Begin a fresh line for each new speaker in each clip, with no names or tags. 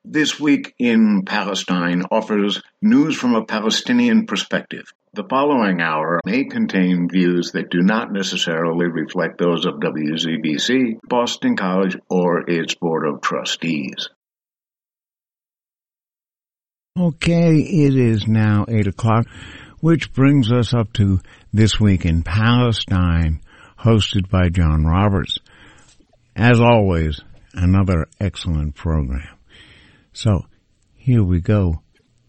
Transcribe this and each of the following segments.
This Week in Palestine offers news from a Palestinian perspective. The following hour may contain views that do not necessarily reflect those of WZBC, Boston College, or its Board of Trustees.
Okay, it is now 8 o'clock, which brings us up to This Week in Palestine, hosted by John Roberts. As always, another excellent program. So, here we go.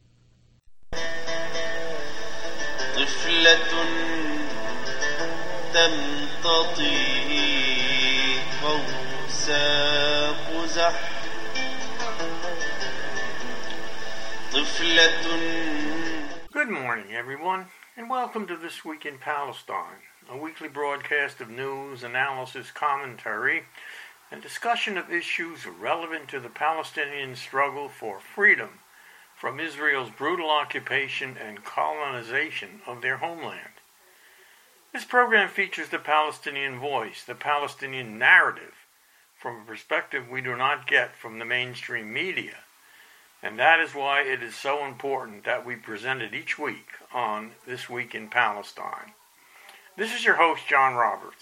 Good morning, everyone, and welcome to This Week in Palestine, a weekly broadcast of news, analysis, commentary, and discussion of issues relevant to the Palestinian struggle for freedom from Israel's brutal occupation and colonization of their homeland. This program features the Palestinian voice, the Palestinian narrative, from a perspective we do not get from the mainstream media, and that is why it is so important that we present it each week on This Week in Palestine. This is your host, John Roberts.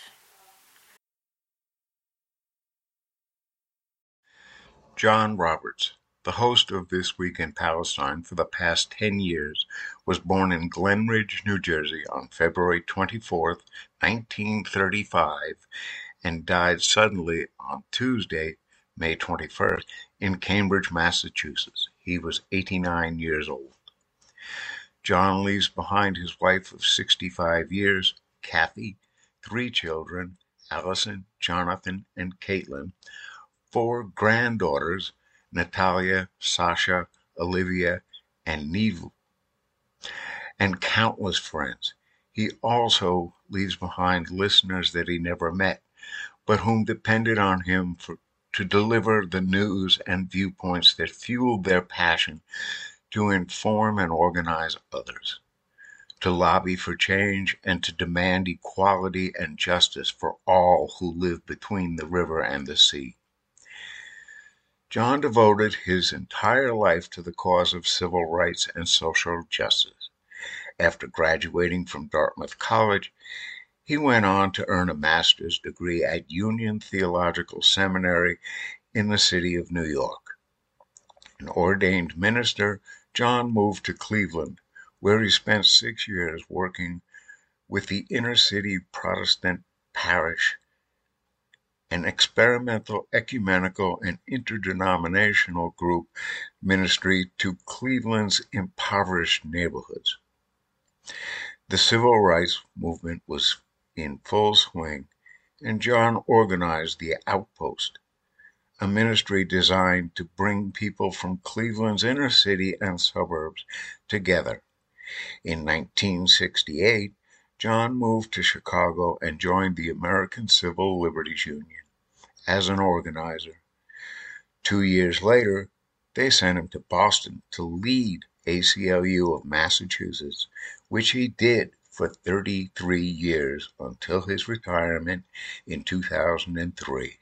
John Roberts, the host of This Week in Palestine for the past 10 years, was born in Glen Ridge, New Jersey on February 24, 1935, and died suddenly on Tuesday, May 21st, in Cambridge, Massachusetts. He was 89 years old. John leaves behind his wife of 65 years, Kathy, 3 children, Allison, Jonathan, and Caitlin, 4 granddaughters, Natalia, Sasha, Olivia, and Neve, and countless friends. He also leaves behind listeners that he never met, but whom depended on him to deliver the news and viewpoints that fueled their passion to inform and organize others, to lobby for change, and to demand equality and justice for all who live between the river and the sea. John devoted his entire life to the cause of civil rights and social justice. After graduating from Dartmouth College, he went on to earn a master's degree at Union Theological Seminary in the city of New York. An ordained minister, John moved to Cleveland, where he spent 6 years working with the Inner City Protestant Parish, an experimental, ecumenical, and interdenominational group ministry to Cleveland's impoverished neighborhoods. The civil rights movement was in full swing, and John organized the Outpost, a ministry designed to bring people from Cleveland's inner city and suburbs together. In 1968, John moved to Chicago and joined the American Civil Liberties Union as an organizer. 2 years later, they sent him to Boston to lead ACLU of Massachusetts, which he did for 33 years until his retirement in 2003.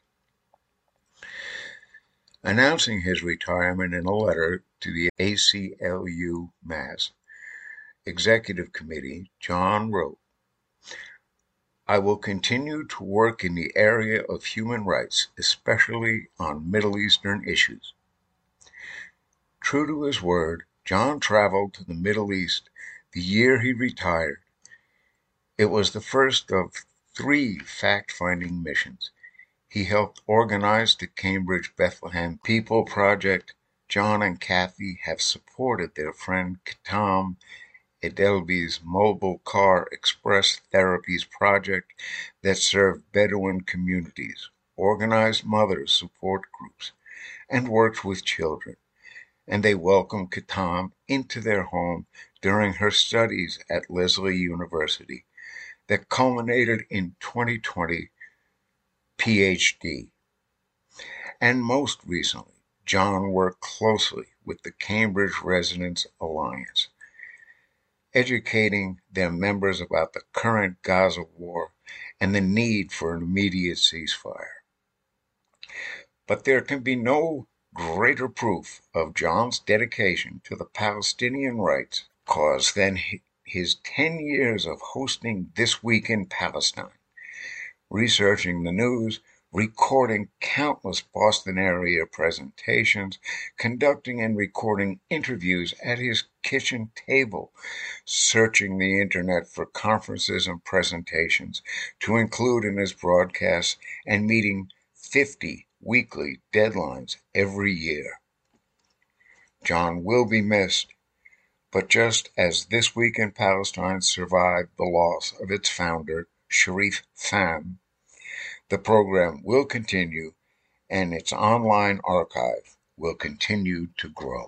Announcing his retirement in a letter to the ACLU Mass Executive Committee, John wrote, "I will continue to work in the area of human rights, especially on Middle Eastern issues." True to his word, John traveled to the Middle East the year he retired. It was the first of 3 fact-finding missions. He helped organize the Cambridge Bethlehem People Project. John and Kathy have supported their friend Katam Edelby's Mobile Car Express Therapies project that served Bedouin communities, organized mothers support groups, and worked with children. And they welcomed Katam into their home during her studies at Lesley University that culminated in 2020 PhD. And most recently, John worked closely with the Cambridge Residents Alliance, educating their members about the current Gaza war and the need for an immediate ceasefire. But there can be no greater proof of John's dedication to the Palestinian rights cause than his 10 years of hosting This Week in Palestine, researching the news, recording countless Boston area presentations, conducting and recording interviews at his kitchen table, searching the internet for conferences and presentations to include in his broadcasts, and meeting 50 weekly deadlines every year. John will be missed, but just as This Week in Palestine survived the loss of its founder, Sharif Pham, the program will continue, and its online archive will continue to grow.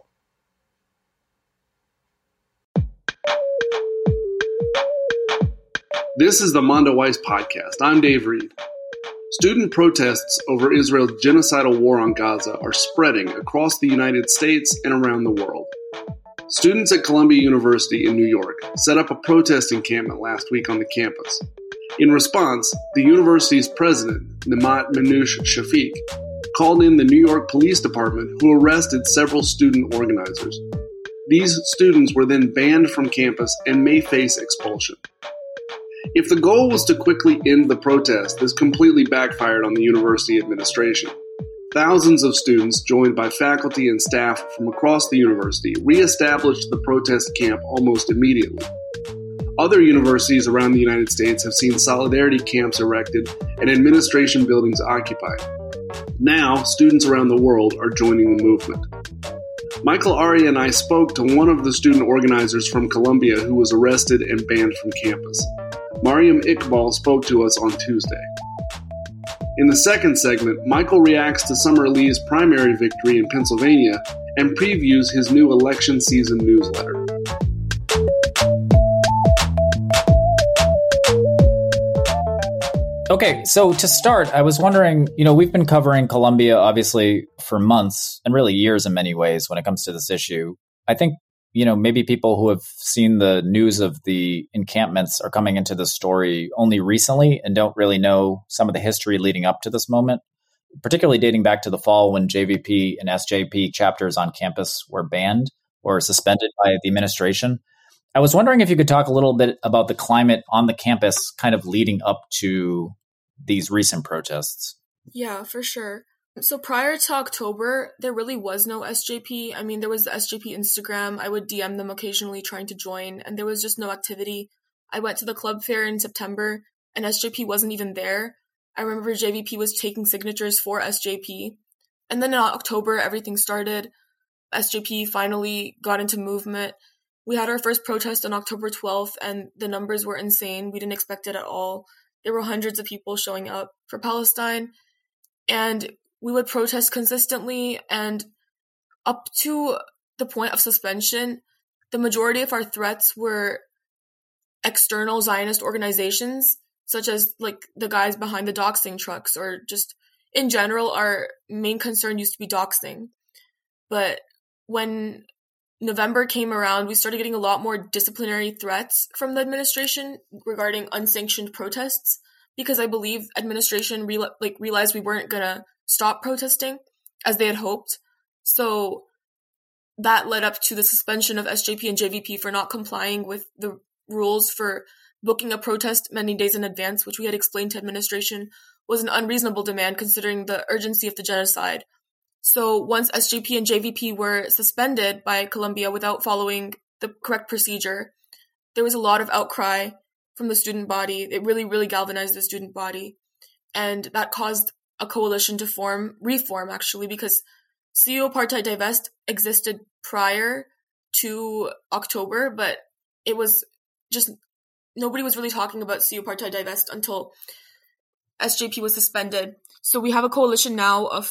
This is the Mondo Weiss Podcast. I'm Dave Reed. Student protests over Israel's genocidal war on Gaza are spreading across the United States and around the world. Students at Columbia University in New York set up a protest encampment last week on the campus. In response, the university's president, Nemat Manoush Shafiq, called in the New York Police Department, who arrested several student organizers. These students were then banned from campus and may face expulsion. If the goal was to quickly end the protest, this completely backfired on the university administration. Thousands of students, joined by faculty and staff from across the university, reestablished the protest camp almost immediately. Other universities around the United States have seen solidarity camps erected and administration buildings occupied. Now, students around the world are joining the movement. Michael Ari and I spoke to one of the student organizers from Columbia who was arrested and banned from campus. Mariam Iqbal spoke to us on Tuesday. In the second segment, Michael reacts to Summer Lee's primary victory in Pennsylvania and previews his new election season newsletter.
Okay, so to start, I was wondering, we've been covering Columbia, obviously, for months and really years in many ways when it comes to this issue. I think, maybe people who have seen the news of the encampments are coming into the story only recently and don't really know some of the history leading up to this moment, particularly dating back to the fall when JVP and SJP chapters on campus were banned or suspended by the administration. I was wondering if you could talk a little bit about the climate on the campus kind of leading up to these recent protests.
Yeah, for sure. So prior to October, there really was no SJP. I mean, there was the SJP Instagram. I would DM them occasionally trying to join, and there was just no activity. I went to the club fair in September, and SJP wasn't even there. I remember JVP was taking signatures for SJP. And then in October, everything started. SJP finally got into movement. We had our first protest on October 12th, and the numbers were insane. We didn't expect it at all. There were hundreds of people showing up for Palestine, and we would protest consistently, and up to the point of suspension, the majority of our threats were external Zionist organizations, such as like the guys behind the doxing trucks, or just in general, our main concern used to be doxing. But when November came around, we started getting a lot more disciplinary threats from the administration regarding unsanctioned protests, because I believe administration realized we weren't going to stop protesting as they had hoped. So that led up to the suspension of SJP and JVP for not complying with the rules for booking a protest many days in advance, which we had explained to administration was an unreasonable demand considering the urgency of the genocide. So once SJP and JVP were suspended by Columbia without following the correct procedure, there was a lot of outcry from the student body. It really, really galvanized the student body. And that caused a coalition to reform actually, because CU Apartheid Divest existed prior to October, but it was just, nobody was really talking about CU Apartheid Divest until SJP was suspended. So we have a coalition now of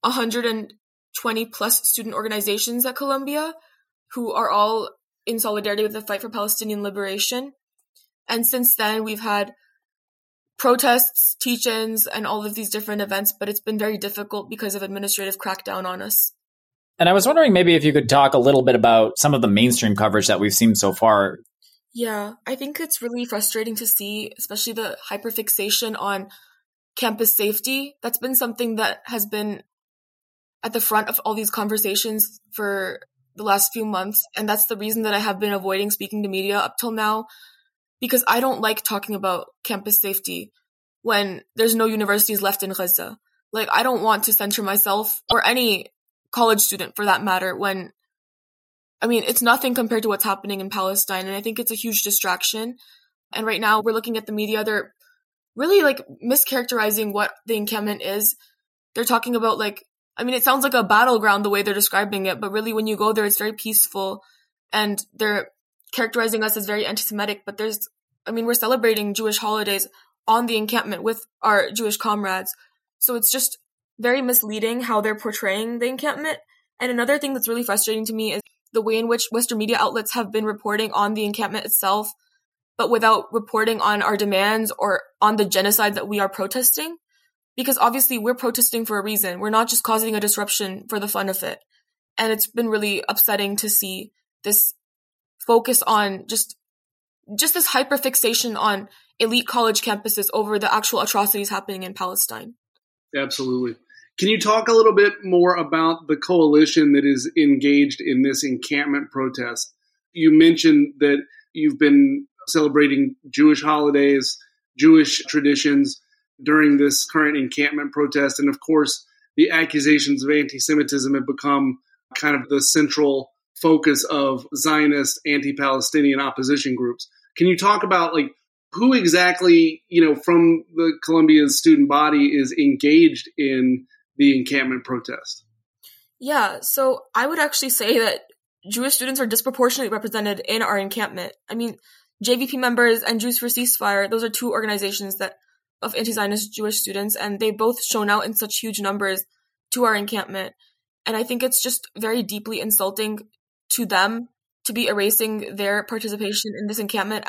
120 plus student organizations at Columbia who are all in solidarity with the fight for Palestinian liberation. And since then, we've had protests, teach-ins, and all of these different events, but it's been very difficult because of administrative crackdown on us.
And I was wondering maybe if you could talk a little bit about some of the mainstream coverage that we've seen so far.
Yeah, I think it's really frustrating to see, especially the hyperfixation on campus safety. That's been something that has been at the front of all these conversations for the last few months. And that's the reason that I have been avoiding speaking to media up till now, because I don't like talking about campus safety when there's no universities left in Gaza. Like, I don't want to center myself, or any college student for that matter, when, I mean, it's nothing compared to what's happening in Palestine. And I think it's a huge distraction. And right now we're looking at the media. They're really like mischaracterizing what the encampment is. They're talking about like, I mean, it sounds like a battleground the way they're describing it, but really when you go there, it's very peaceful, and they're characterizing us as very anti-Semitic. But we're celebrating Jewish holidays on the encampment with our Jewish comrades. So it's just very misleading how they're portraying the encampment. And another thing that's really frustrating to me is the way in which Western media outlets have been reporting on the encampment itself, but without reporting on our demands or on the genocide that we are protesting. Because obviously we're protesting for a reason. We're not just causing a disruption for the fun of it. And it's been really upsetting to see this focus on just this hyperfixation on elite college campuses over the actual atrocities happening in Palestine.
Absolutely. Can you talk a little bit more about the coalition that is engaged in this encampment protest? You mentioned that you've been celebrating Jewish holidays, Jewish traditions during this current encampment protest. And of course, the accusations of anti-Semitism have become kind of the central focus of Zionist anti-Palestinian opposition groups. Can you talk about like who exactly, from the Columbia student body is engaged in the encampment protest?
Yeah, so I would actually say that Jewish students are disproportionately represented in our encampment. I mean, JVP members and Jews for Ceasefire, those are two organizations of anti-Zionist Jewish students, and they both shown out in such huge numbers to our encampment. And I think it's just very deeply insulting to them to be erasing their participation in this encampment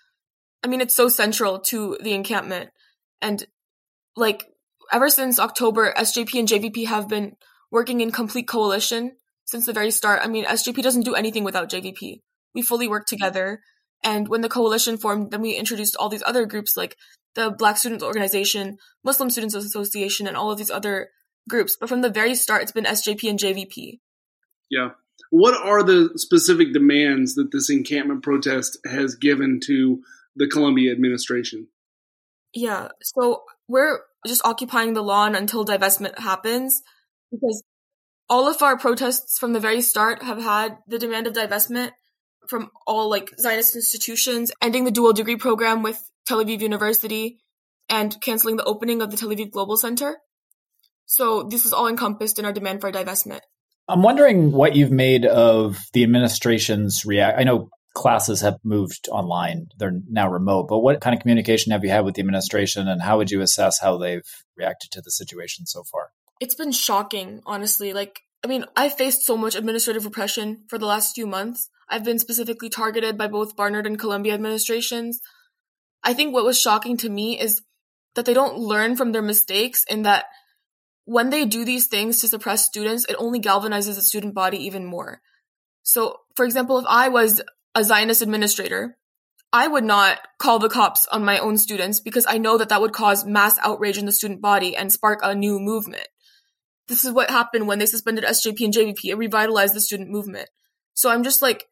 it's so central to the encampment. And like, ever since October, SJP and JVP have been working in complete coalition since the very start. I mean, SJP doesn't do anything without JVP. We fully work together. And when the coalition formed, then we introduced all these other groups like the Black Students Organization, Muslim Students Association, and all of these other groups. But from the very start, it's been SJP and JVP.
Yeah. What are the specific demands that this encampment protest has given to the Columbia administration?
Yeah. So we're just occupying the lawn until divestment happens, because all of our protests from the very start have had the demand of divestment from all like Zionist institutions, ending the dual degree program with Tel Aviv University, and canceling the opening of the Tel Aviv Global Center. So this is all encompassed in our demand for divestment.
I'm wondering what you've made of the administration's react. I know classes have moved online. They're now remote, but what kind of communication have you had with the administration, and how would you assess how they've reacted to the situation so far?
It's been shocking, honestly. I faced so much administrative repression for the last few months. I've been specifically targeted by both Barnard and Columbia administrations. I think what was shocking to me is that they don't learn from their mistakes, and that when they do these things to suppress students, it only galvanizes the student body even more. So, for example, if I was a Zionist administrator, I would not call the cops on my own students, because I know that would cause mass outrage in the student body and spark a new movement. This is what happened when they suspended SJP and JVP. It revitalized the student movement. So I'm just like,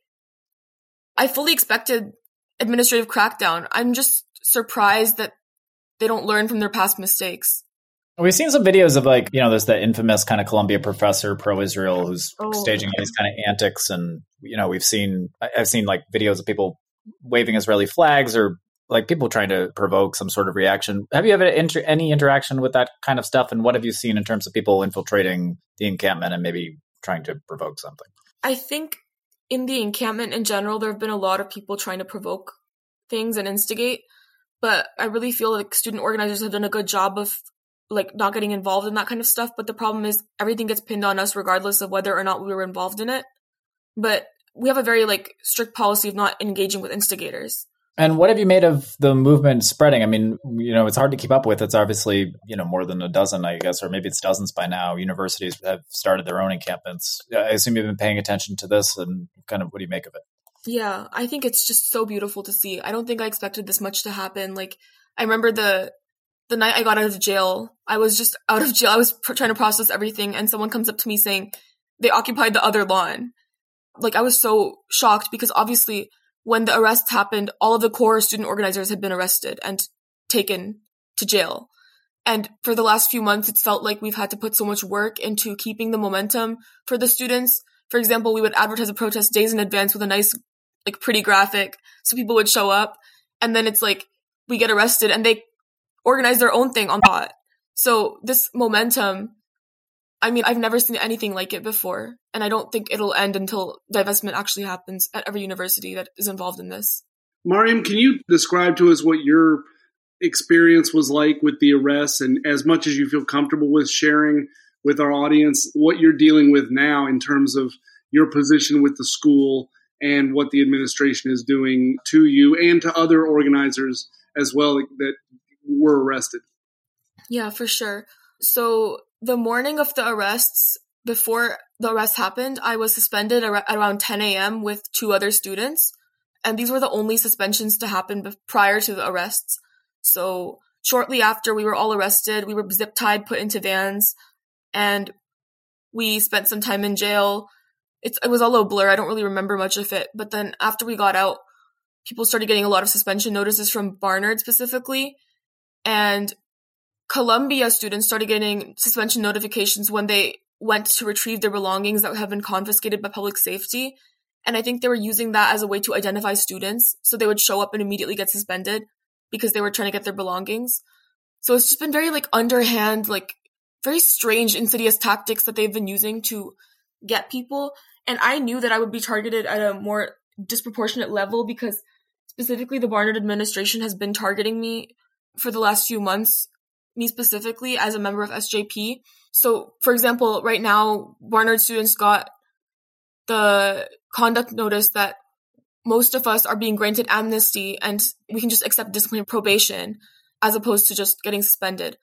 I fully expected administrative crackdown. I'm just surprised that they don't learn from their past mistakes.
We've seen some videos of there's the infamous kind of Columbia professor pro-Israel who's staging these kind of antics. And, I've seen videos of people waving Israeli flags, or like people trying to provoke some sort of reaction. Have you ever any interaction with that kind of stuff? And what have you seen in terms of people infiltrating the encampment and maybe trying to provoke something?
I think in the encampment in general, there have been a lot of people trying to provoke things and instigate. But I really feel like student organizers have done a good job of not getting involved in that kind of stuff. But the problem is everything gets pinned on us regardless of whether or not we were involved in it. But we have a very strict policy of not engaging with instigators.
And what have you made of the movement spreading? I mean, it's hard to keep up with. It's obviously, more than a dozen, I guess, or maybe it's dozens by now. Universities have started their own encampments. I assume you've been paying attention to this, and kind of what do you make of it?
Yeah, I think it's just so beautiful to see. I don't think I expected this much to happen. I remember the the night I got out of jail, I was just out of jail. I was trying to process everything, and someone comes up to me saying they occupied the other lawn. Like, I was so shocked because obviously when the arrests happened, all of the core student organizers had been arrested and taken to jail. And for the last few months, it's felt like we've had to put so much work into keeping the momentum for the students. For example, we would advertise a protest days in advance with a nice, like, pretty graphic so people would show up. And then it's like we get arrested and they organize their own thing on spot. So this momentum, I mean, I've never seen anything like it before. And I don't think it'll end until divestment actually happens at every university that is involved in this.
Mariam, can you describe to us what your experience was like with the arrests, and as much as you feel comfortable with sharing with our audience, what you're dealing with now in terms of your position with the school and what the administration is doing to you and to other organizers as well that were arrested?
Yeah, for sure. So the morning of the arrests, before the arrest happened, I was suspended at around 10 a.m. with 2 other students. And these were the only suspensions to happen prior to the arrests. So shortly after we were all arrested, we were zip tied, put into vans, and we spent some time in jail. It was all a blur. I don't really remember much of it. But then after we got out, people started getting a lot of suspension notices from Barnard specifically. And Columbia students started getting suspension notifications when they went to retrieve their belongings that have been confiscated by public safety. And I think they were using that as a way to identify students. So they would show up and immediately get suspended because they were trying to get their belongings. So it's just been very underhand, very strange, insidious tactics that they've been using to get people. And I knew that I would be targeted at a more disproportionate level because specifically the Barnard administration has been targeting me for the last few months, me specifically as a member of SJP. So, for example, right now, Barnard students got the conduct notice that most of us are being granted amnesty and we can just accept disciplinary probation as opposed to just getting suspended.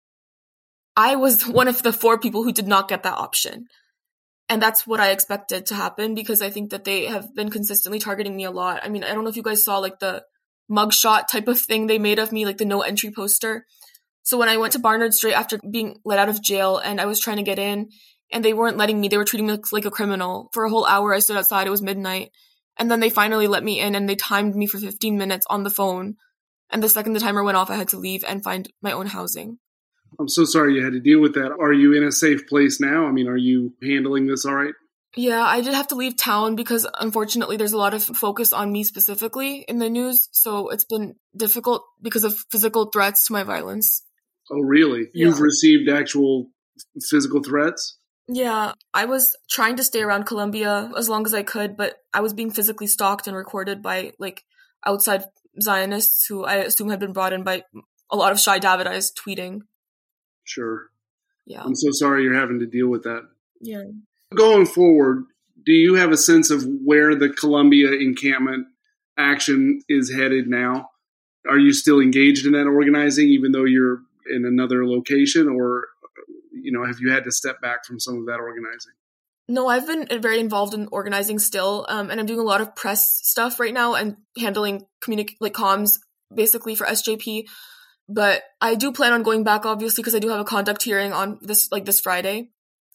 I was one of the 4 people who did not get that option. And that's what I expected to happen because I think that they have been consistently targeting me a lot. I mean, I don't know if you guys saw the mugshot type of thing they made of me, the no entry poster. So when I went to Barnard straight after being let out of jail and I was trying to get in and they weren't letting me, they were treating me like a criminal. For a whole hour I stood outside, it was midnight. And then they finally let me in and they timed me for 15 minutes on the phone. And the second the timer went off, I had to leave and find my own housing.
I'm so sorry you had to deal with that. Are you in a safe place now? I mean, are you handling this all right?
Yeah, I did have to leave town because unfortunately there's a lot of focus on me specifically in the news. So it's been difficult because of physical threats to my violence.
Oh, really?
Yeah.
You've received actual physical threats?
Yeah, I was trying to stay around Columbia as long as I could, but I was being physically stalked and recorded by outside Zionists who I assume had been brought in by a lot of shy Davidites tweeting.
Sure.
Yeah.
I'm so sorry you're having to deal with that.
Yeah.
Going forward, do you have a sense of where the Columbia encampment action is headed now? Are you still engaged in that organizing even though you're in another location, or have you had to step back from some of that organizing?
No, I've been very involved in organizing still, and I'm doing a lot of press stuff right now and handling comms basically for SJP. But I do plan on going back, obviously, because I do have a conduct hearing on this Friday,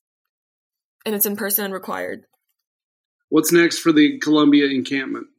and it's in person and required.
What's next for the Columbia encampment?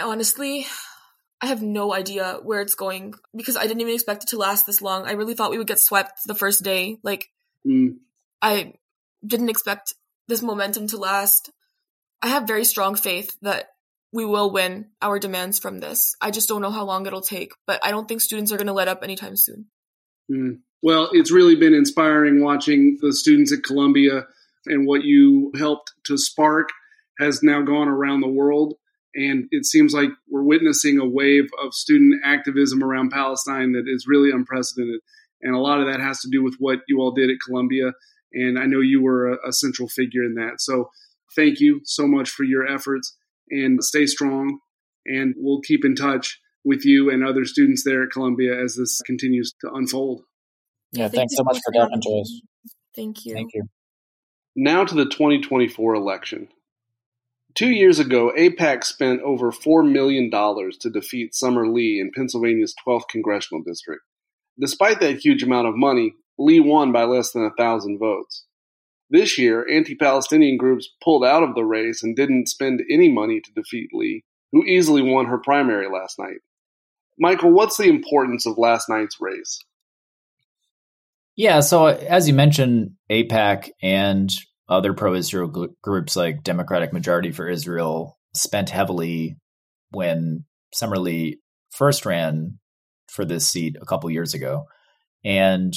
I have no idea where it's going because I didn't even expect it to last this long. I really thought we would get swept the first day. I didn't expect this momentum to last. I have very strong faith that we will win our demands from this. I just don't know how long it'll take, but I don't think students are going to let up anytime soon.
Well, it's really been inspiring watching the students at Columbia, and what you helped to spark has now gone around the world. And it seems like we're witnessing a wave of student activism around Palestine that is really unprecedented. And a lot of that has to do with what you all did at Columbia. And I know you were a central figure in that. So thank you so much for your efforts, and stay strong. And we'll keep in touch with you and other students there at Columbia as this continues to unfold.
Yeah, thanks so much for talking to us.
Thank you.
Thank you.
Now to the 2024 election. 2 years ago, AIPAC spent over $4 million to defeat Summer Lee in Pennsylvania's 12th congressional district. Despite that huge amount of money, Lee won by less than 1,000 votes. This year, anti-Palestinian groups pulled out of the race and didn't spend any money to defeat Lee, who easily won her primary last night. Michael, what's the importance of last night's race?
Yeah, so as you mentioned, AIPAC and other pro-Israel groups like Democratic Majority for Israel spent heavily when Summer Lee first ran for this seat a couple years ago. And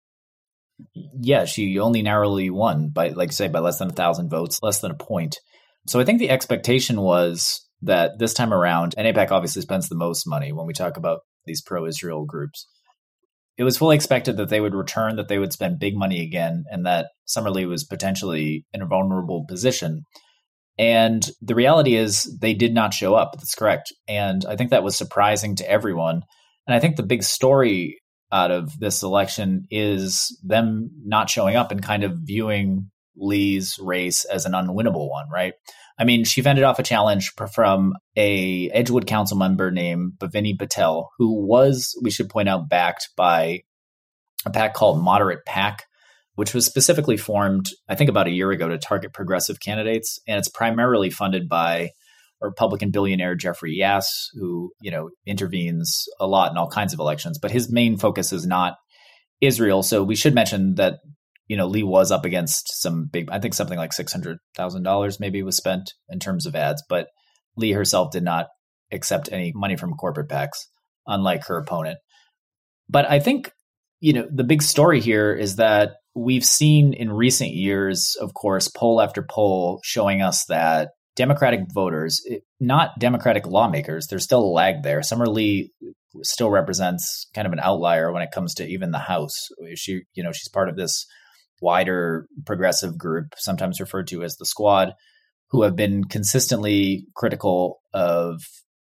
yeah, she only narrowly won by, like you say, by less than 1,000 votes, less than a point. So I think the expectation was that this time around, and AIPAC obviously spends the most money when we talk about these pro-Israel groups. It was fully expected that they would return, that they would spend big money again, and that Summer Lee was potentially in a vulnerable position. And the reality is they did not show up. That's correct. And I think that was surprising to everyone. And I think the big story out of this election is them not showing up and kind of viewing Lee's race as an unwinnable one, right? I mean, she fended off a challenge from a Edgewood council member named Bhavini Patel, who was, we should point out, backed by a PAC called Moderate PAC, which was specifically formed, I think, about a year ago to target progressive candidates. And it's primarily funded by Republican billionaire Jeffrey Yass, who, intervenes a lot in all kinds of elections. But his main focus is not Israel. So we should mention that, Lee was up against some big, I think something like $600,000 maybe was spent in terms of ads. But Lee herself did not accept any money from corporate PACs, unlike her opponent. But I think, the big story here is that we've seen in recent years, of course, poll after poll showing us that Democratic voters, not Democratic lawmakers, there's still a lag there. Summer Lee still represents kind of an outlier when it comes to even the House. She's part of this wider progressive group, sometimes referred to as the Squad, who have been consistently critical of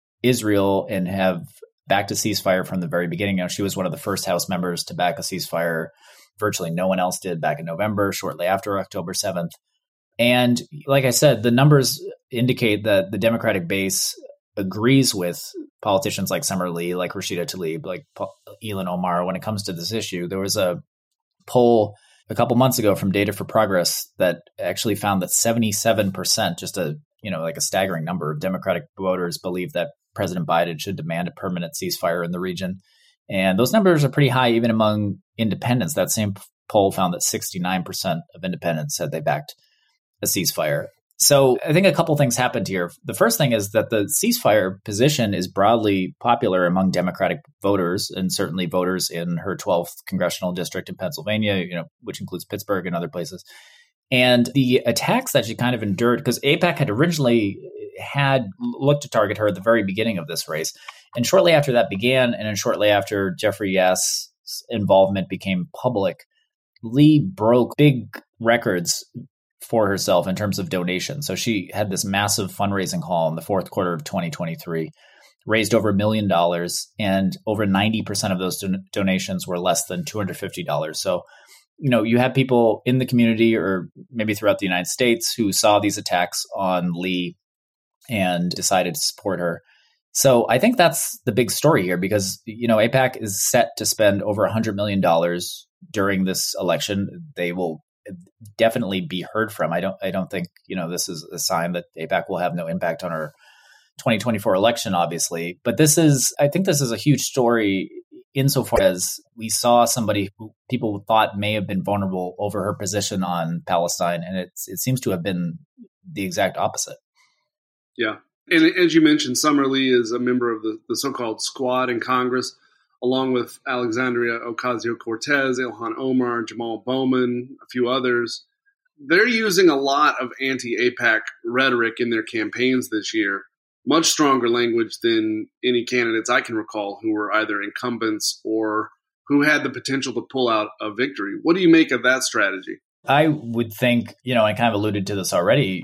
Israel and have backed a ceasefire from the very beginning. She was one of the first House members to back a ceasefire. Virtually no one else did back in November, shortly after October 7th. And like I said, the numbers indicate that the Democratic base agrees with politicians like Summer Lee, like Rashida Tlaib, like Ilhan Omar when it comes to this issue. There was a poll a couple months ago from Data for Progress that actually found that 77%, just a staggering number of Democratic voters believe that President Biden should demand a permanent ceasefire in the region. And those numbers are pretty high even among independents. That same poll found that 69% of independents said they backed a ceasefire. So I think a couple things happened here. The first thing is that the ceasefire position is broadly popular among Democratic voters, and certainly voters in her 12th congressional district in Pennsylvania, which includes Pittsburgh and other places. And the attacks that she kind of endured, because AIPAC had originally had looked to target her at the very beginning of this race. And shortly after that began, and then shortly after Jeffrey Yass's involvement became public, Lee broke big records for herself in terms of donations. So she had this massive fundraising haul in the fourth quarter of 2023, raised over $1 million, and over 90% of those donations were less than $250. So, you have people in the community or maybe throughout the United States who saw these attacks on Lee and decided to support her. So I think that's the big story here because, AIPAC is set to spend over $100 million during this election. They will definitely be heard from. I don't think, this is a sign that AIPAC will have no impact on our 2024 election, obviously. But I think this is a huge story insofar as we saw somebody who people thought may have been vulnerable over her position on Palestine. And it seems to have been the exact opposite.
Yeah. And as you mentioned, Summer Lee is a member of the so-called Squad in Congress, along with Alexandria Ocasio-Cortez, Ilhan Omar, Jamal Bowman, a few others. They're using a lot of anti-AIPAC rhetoric in their campaigns this year, much stronger language than any candidates I can recall who were either incumbents or who had the potential to pull out a victory. What do you make of that strategy?
I would think, I kind of alluded to this already.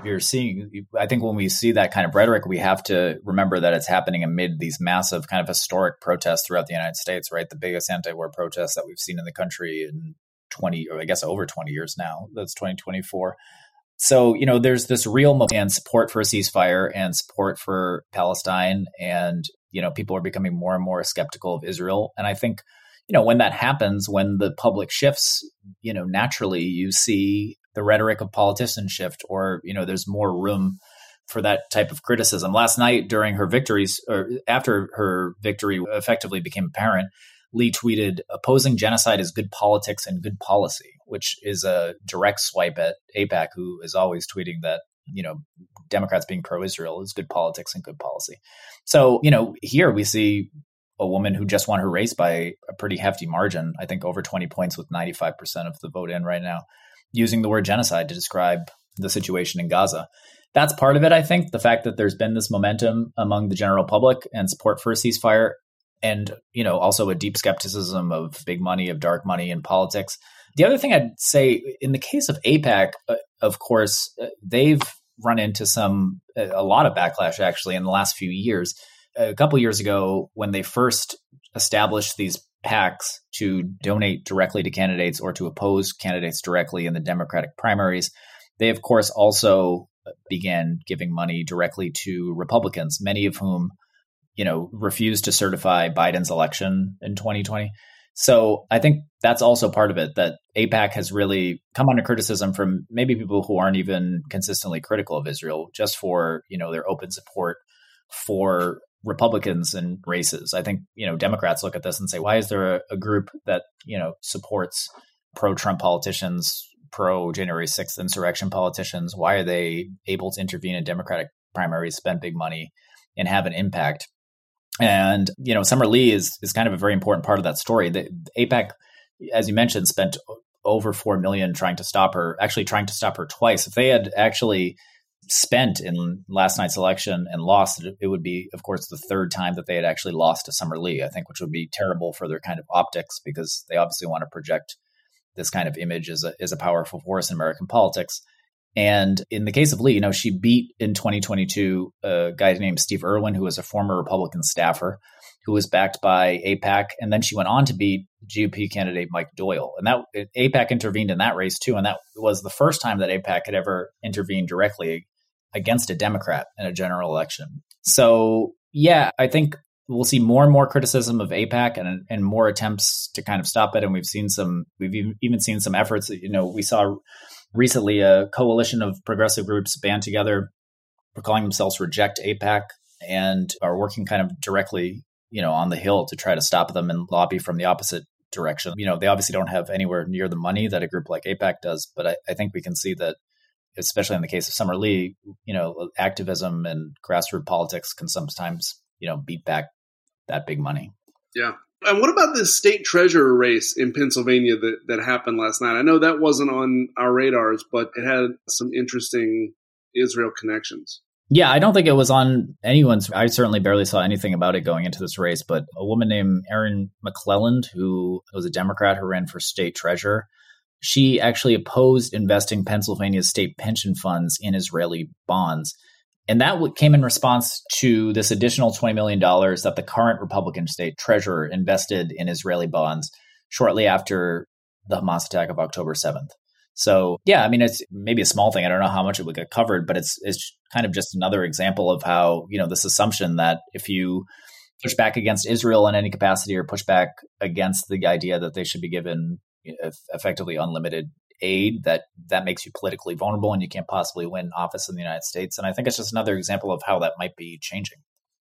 I think when we see that kind of rhetoric, we have to remember that it's happening amid these massive kind of historic protests throughout the United States, right? The biggest anti-war protests that we've seen in the country in over 20 years now. That's 2024. So, there's this real and support for a ceasefire and support for Palestine. And, people are becoming more and more skeptical of Israel. And I think, when that happens, when the public shifts, naturally you see the rhetoric of politicians shift, or, there's more room for that type of criticism. Last night during her victories, or after her victory effectively became apparent, Lee tweeted, "Opposing genocide is good politics and good policy," which is a direct swipe at AIPAC, who is always tweeting that, Democrats being pro-Israel is good politics and good policy. So, here we see a woman who just won her race by a pretty hefty margin, I think over 20 points with 95% of the vote in right now, using the word genocide to describe the situation in Gaza. That's part of it, I think, the fact that there's been this momentum among the general public and support for a ceasefire, and, also a deep skepticism of big money, of dark money in politics. The other thing I'd say, in the case of AIPAC, of course, they've run into a lot of backlash, actually, in the last few years. A couple years ago, when they first established these PACs to donate directly to candidates or to oppose candidates directly in the Democratic primaries, they, of course, also began giving money directly to Republicans, many of whom, refused to certify Biden's election in 2020. So I think that's also part of it, that AIPAC has really come under criticism from maybe people who aren't even consistently critical of Israel, just for, their open support for Republicans in races. I think, Democrats look at this and say, why is there a group that, supports pro-Trump politicians, pro-January 6th insurrection politicians? Why are they able to intervene in Democratic primaries, spend big money, and have an impact? And, Summer Lee is kind of a very important part of that story. The AIPAC, as you mentioned, spent over $4 million trying to stop her twice. If they had actually spent in last night's election and lost, it would be, of course, the third time that they had actually lost to Summer Lee, I think, which would be terrible for their kind of optics, because they obviously want to project this kind of image as a powerful force in American politics. And in the case of Lee, she beat in 2022 a guy named Steve Irwin, who was a former Republican staffer who was backed by AIPAC. And then she went on to beat GOP candidate Mike Doyle. And that AIPAC intervened in that race too. And that was the first time that AIPAC had ever intervened directly against a Democrat in a general election. So, yeah, I think we'll see more and more criticism of AIPAC and more attempts to kind of stop it. And we've even seen some efforts. We saw recently a coalition of progressive groups band together for calling themselves Reject AIPAC, and are working kind of directly, on the Hill to try to stop them and lobby from the opposite direction. They obviously don't have anywhere near the money that a group like AIPAC does, but I think we can see that, especially in the case of Summer Lee, activism and grassroots politics can sometimes, beat back that big money.
Yeah. And what about this state treasurer race in Pennsylvania that happened last night? I know that wasn't on our radars, but it had some interesting Israel connections.
Yeah, I don't think it was on anyone's. I certainly barely saw anything about it going into this race, but a woman named Erin McClelland, who was a Democrat who ran for state treasurer, she actually opposed investing Pennsylvania's state pension funds in Israeli bonds. And that came in response to this additional $20 million that the current Republican state treasurer invested in Israeli bonds shortly after the Hamas attack of October 7th. So, yeah, I mean, it's maybe a small thing. I don't know how much it would get covered, but it's kind of just another example of how, this assumption that if you push back against Israel in any capacity, or push back against the idea that they should be given effectively unlimited aid, that makes you politically vulnerable and you can't possibly win office in the United States. And I think it's just another example of how that might be changing.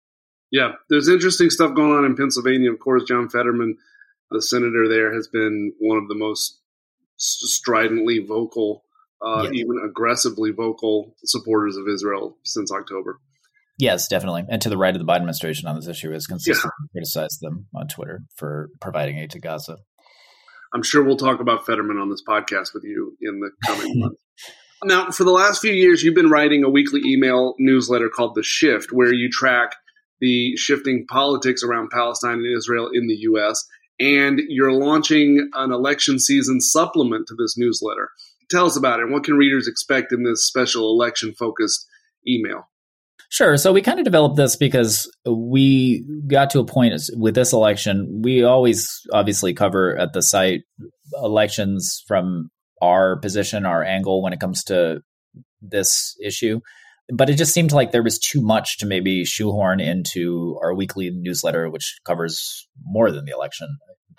Yeah,
there's interesting stuff going on in Pennsylvania. Of course, John Fetterman, the senator there, has been one of the most stridently vocal, even aggressively vocal supporters of Israel since October.
Yes, definitely. And to the right of the Biden administration on this issue has consistently criticized them on Twitter for providing aid to Gaza.
I'm sure we'll talk about Fetterman on this podcast with you in the coming months. Now, for the last few years, you've been writing a weekly email newsletter called The Shift, where you track the shifting politics around Palestine and Israel in the U.S., and you're launching an election season supplement to this newsletter. Tell us about it, and what can readers expect in this special election-focused email?
Sure. So we kind of developed this because we got to a point with this election. We always obviously cover at the site elections from our position, our angle when it comes to this issue. But it just seemed like there was too much to maybe shoehorn into our weekly newsletter, which covers more than the election.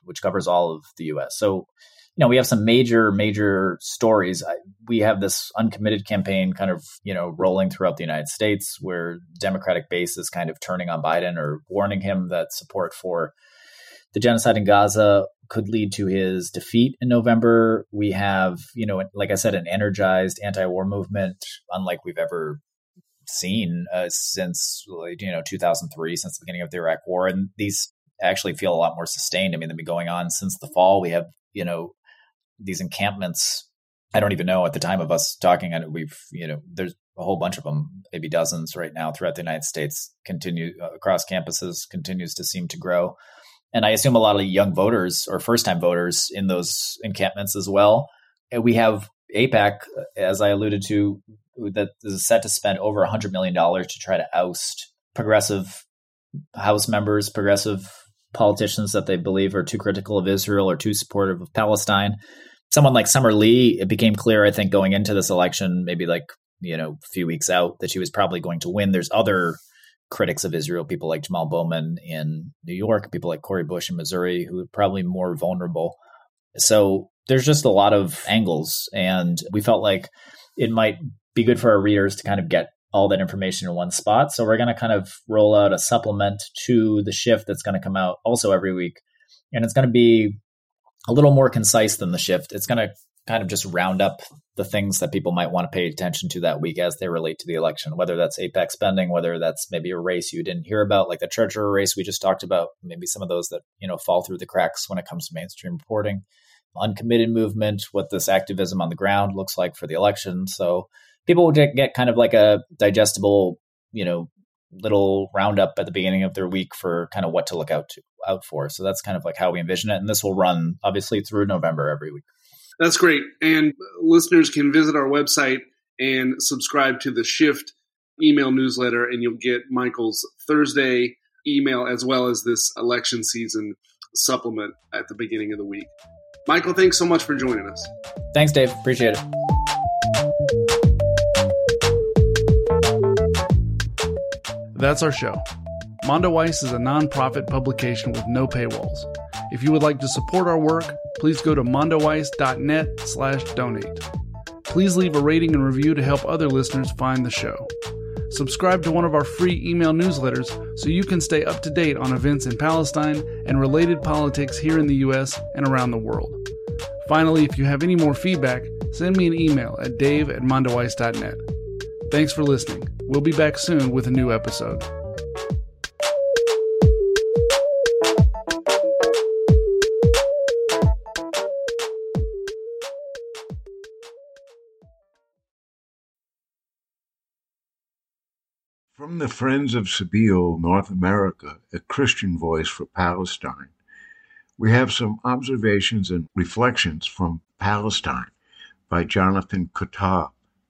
which covers all of the U.S. So, we have some major stories. We have this uncommitted campaign kind of, rolling throughout the United States where Democratic base is kind of turning on Biden or warning him that support for the genocide in Gaza could lead to his defeat in November. We have, like I said, an energized anti-war movement, unlike we've ever seen since 2003, since the beginning of the Iraq War. And these actually feel a lot more sustained. I mean, they've been going on since the fall. We have, these encampments. I don't even know at the time of us talking, and there's a whole bunch of them, maybe dozens right now throughout the United States, continue across campuses, continues to seem to grow. And I assume a lot of young voters or first-time voters in those encampments as well. And we have AIPAC, as I alluded to, that is set to spend over $100 million to try to oust progressive House members, progressive politicians that they believe are too critical of Israel or too supportive of Palestine. Someone like Summer Lee, it became clear, I think, going into this election, maybe a few weeks out, that she was probably going to win. There's other critics of Israel, people like Jamal Bowman in New York, people like Cori Bush in Missouri, who are probably more vulnerable. So there's just a lot of angles, and we felt like it might be good for our readers to kind of get all that information in one spot. So we're going to kind of roll out a supplement to the Shift that's going to come out also every week. And it's going to be a little more concise than the Shift. It's going to kind of just round up the things that people might want to pay attention to that week as they relate to the election, whether that's AIPAC spending, whether that's maybe a race you didn't hear about, like the treasurer race we just talked about, maybe some of those that, fall through the cracks when it comes to mainstream reporting, uncommitted movement, what this activism on the ground looks like for the election. So people will get kind of like a digestible, little roundup at the beginning of their week for kind of what to look out for. So that's kind of like how we envision it. And this will run obviously through November every week.
That's great. And listeners can visit our website and subscribe to the Shift email newsletter, and you'll get Michael's Thursday email as well as this election season supplement at the beginning of the week. Michael, thanks so much for joining us.
Thanks, Dave. Appreciate it.
That's our show. Mondoweiss is a nonprofit publication with no paywalls. If you would like to support our work, please go to mondoweiss.net/donate. Please leave a rating and review to help other listeners find the show. Subscribe to one of our free email newsletters so you can stay up to date on events in Palestine and related politics here in the U.S. and around the world. Finally, if you have any more feedback, send me an email at dave@mondoweiss.net. Thanks for listening. We'll be back soon with a new episode.
From the Friends of Sabeel, North America, a Christian voice for Palestine, we have some observations and reflections from Palestine by Jonathan Kuttab.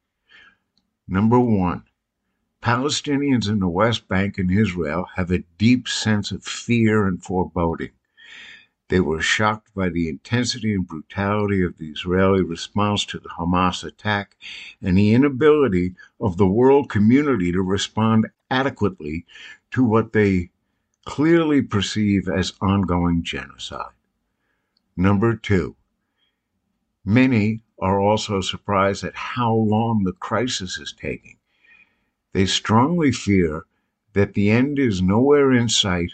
Number 1, Palestinians in the West Bank and Israel have a deep sense of fear and foreboding. They were shocked by the intensity and brutality of the Israeli response to the Hamas attack and the inability of the world community to respond adequately to what they clearly perceive as ongoing genocide. Number 2, many are also surprised at how long the crisis is taking. They strongly fear that the end is nowhere in sight,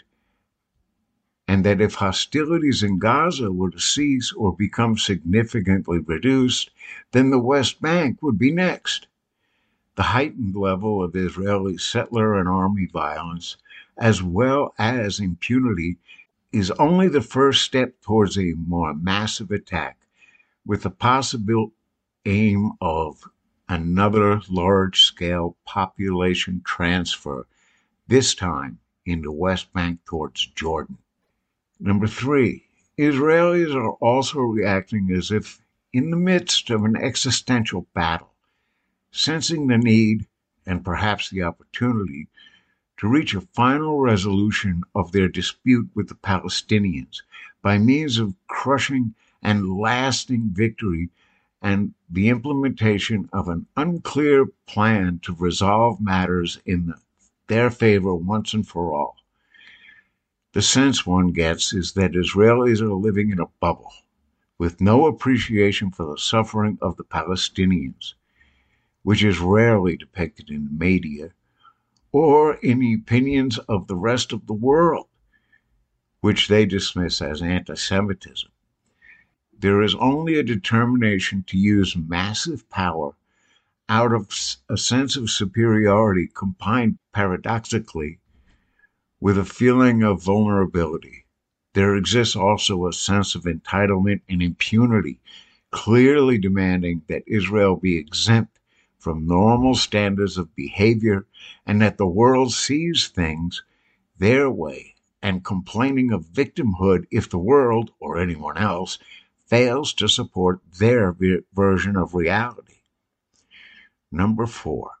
and that if hostilities in Gaza were to cease or become significantly reduced, then the West Bank would be next. The heightened level of Israeli settler and army violence, as well as impunity, is only the first step towards a more massive attack, with the possible aim of another large-scale population transfer, this time in the West Bank towards Jordan. Number 3, Israelis are also reacting as if in the midst of an existential battle, sensing the need and perhaps the opportunity to reach a final resolution of their dispute with the Palestinians by means of crushing and lasting victory and the implementation of an unclear plan to resolve matters in their favor once and for all. The sense one gets is that Israelis are living in a bubble, with no appreciation for the suffering of the Palestinians, which is rarely depicted in the media or in the opinions of the rest of the world, which they dismiss as anti-Semitism. There is only a determination to use massive power out of a sense of superiority combined paradoxically with a feeling of vulnerability. There exists also a sense of entitlement and impunity, clearly demanding that Israel be exempt from normal standards of behavior and that the world sees things their way, and complaining of victimhood if the world, or anyone else, fails to support their version of reality. Number 4.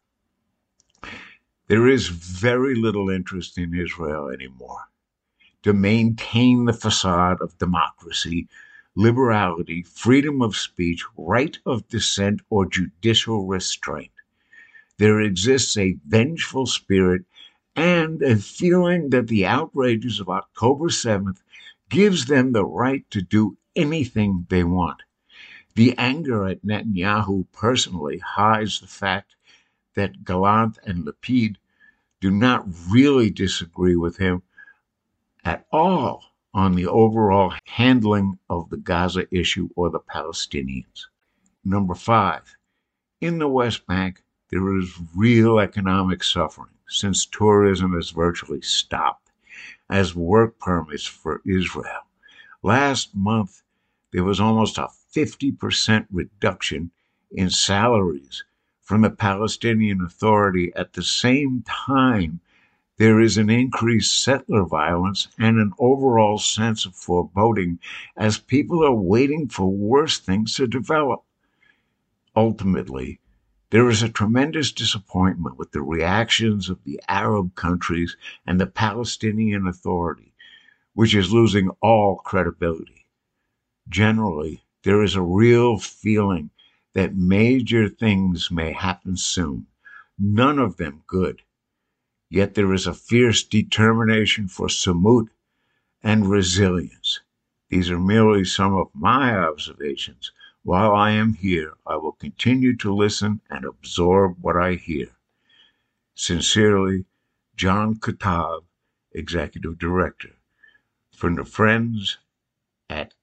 There is very little interest in Israel anymore to maintain the facade of democracy, liberality, freedom of speech, right of dissent, or judicial restraint. There exists a vengeful spirit and a feeling that the outrages of October 7th gives them the right to do anything they want. The anger at Netanyahu personally hides the fact that Gallant and Lapid do not really disagree with him at all on the overall handling of the Gaza issue or the Palestinians. Number 5. In the West Bank, there is real economic suffering since tourism has virtually stopped as work permits for Israel. Last month, there was almost a 50% reduction in salaries from the Palestinian Authority. At the same time, there is an increased settler violence and an overall sense of foreboding as people are waiting for worse things to develop. Ultimately, there is a tremendous disappointment with the reactions of the Arab countries and the Palestinian Authority, which is losing all credibility. Generally, there is a real feeling that major things may happen soon, none of them good. Yet there is a fierce determination for samut and resilience. These are merely some of my observations. While I am here, I will continue to listen and absorb what I hear. Sincerely, John Katav, Executive Director. From the Friends at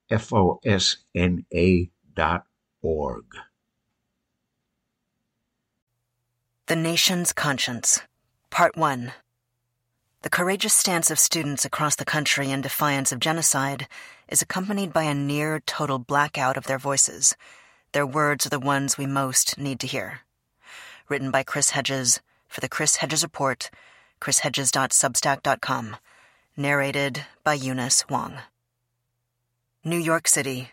FOSNA.org.
The Nation's Conscience, Part 1. The courageous stance of students across the country in defiance of genocide is accompanied by a near-total blackout of their voices. Their words are the ones we most need to hear. Written by Chris Hedges for the Chris Hedges Report, chrishedges.substack.com. Narrated by Eunice Wong. New York City.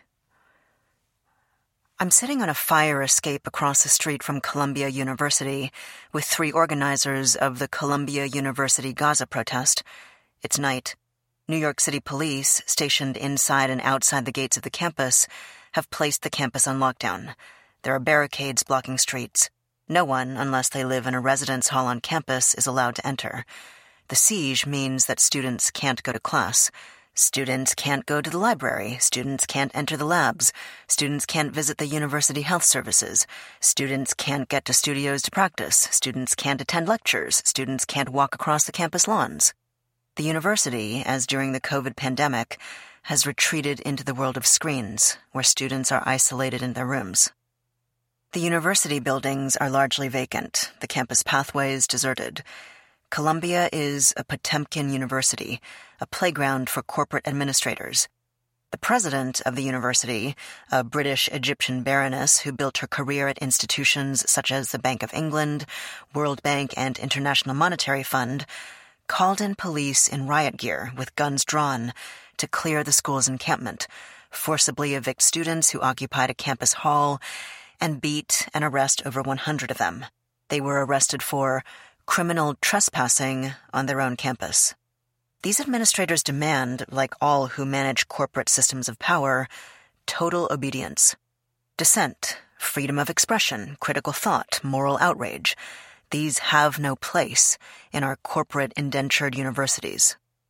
I'm sitting on a fire escape across the street from Columbia University with 3 organizers of the Columbia University Gaza protest. It's night. New York City police, stationed inside and outside the gates of the campus, have placed the campus on lockdown. There are barricades blocking streets. No one, unless they live in a residence hall on campus, is allowed to enter. The siege means that students can't go to class. Students can't go to the library. Students can't enter the labs. Students can't visit the university health services. Students can't get to studios to practice. Students can't attend lectures. Students can't walk across the campus lawns. The university, as during the COVID pandemic, has retreated into the world of screens, where students are isolated in their rooms. The university buildings are largely vacant, the campus pathways deserted. Columbia is a Potemkin university, a playground for corporate administrators. The president of the university, a British-Egyptian baroness who built her career at institutions such as the Bank of England, World Bank, and International Monetary Fund, called in police in riot gear with guns drawn to clear the school's encampment, forcibly evict students who occupied a campus hall, and beat and arrest over 100 of them. They were arrested for criminal trespassing on their own campus. These administrators demand, like all who manage corporate systems of power, total obedience. Dissent, freedom of expression, critical thought, moral outrage. These have no place in our corporate indentured universities.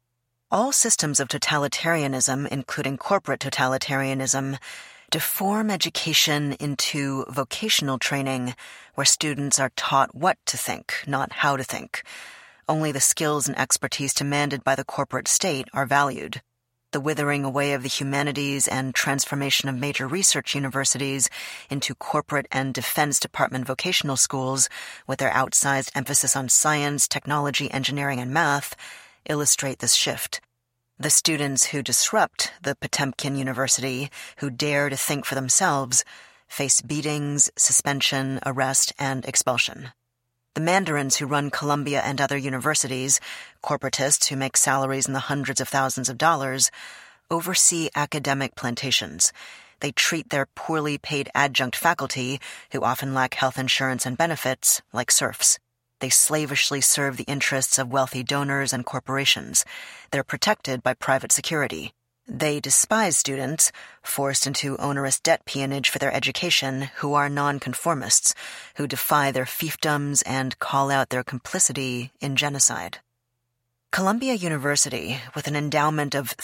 All systems of totalitarianism, including corporate totalitarianism, deform education into vocational training where students are taught what to think, not how to think. Only the skills and expertise demanded by the corporate state are valued. The withering away of the humanities and transformation of major research universities into corporate and Defense Department vocational schools with their outsized emphasis on science, technology, engineering, and math illustrate this shift. The students who disrupt the Potemkin University, who dare to think for themselves, face beatings, suspension, arrest, and expulsion. The mandarins who run Columbia and other universities, corporatists who make salaries in the hundreds of thousands of dollars, oversee academic plantations. They treat their poorly paid adjunct faculty, who often lack health insurance and benefits, like serfs. They slavishly serve the interests of wealthy donors and corporations. They're protected by private security. They despise students, forced into onerous debt peonage for their education, who are nonconformists, who defy their fiefdoms and call out their complicity in genocide. Columbia University, with an endowment of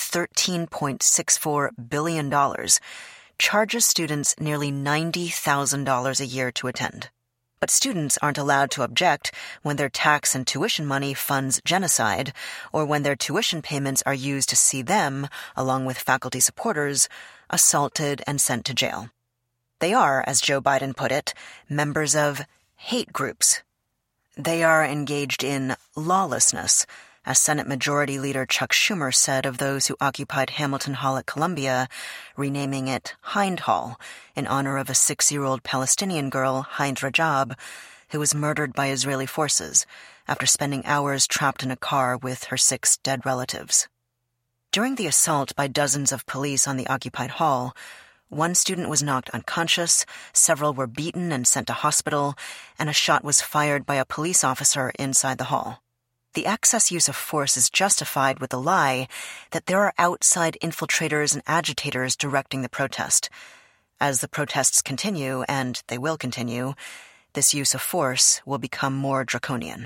$13.64 billion, charges students nearly $90,000 a year to attend. But students aren't allowed to object when their tax and tuition money funds genocide, or when their tuition payments are used to see them, along with faculty supporters, assaulted and sent to jail. They are, as Joe Biden put it, members of hate groups. They are engaged in lawlessness, as Senate Majority Leader Chuck Schumer said of those who occupied Hamilton Hall at Columbia, renaming it Hind Hall in honor of a 6-year-old Palestinian girl, Hind Rajab, who was murdered by Israeli forces after spending hours trapped in a car with her 6 dead relatives. During the assault by dozens of police on the occupied hall, one student was knocked unconscious, several were beaten and sent to hospital, and a shot was fired by a police officer inside the hall. The excess use of force is justified with the lie that there are outside infiltrators and agitators directing the protest. As the protests continue, and they will continue, this use of force will become more draconian.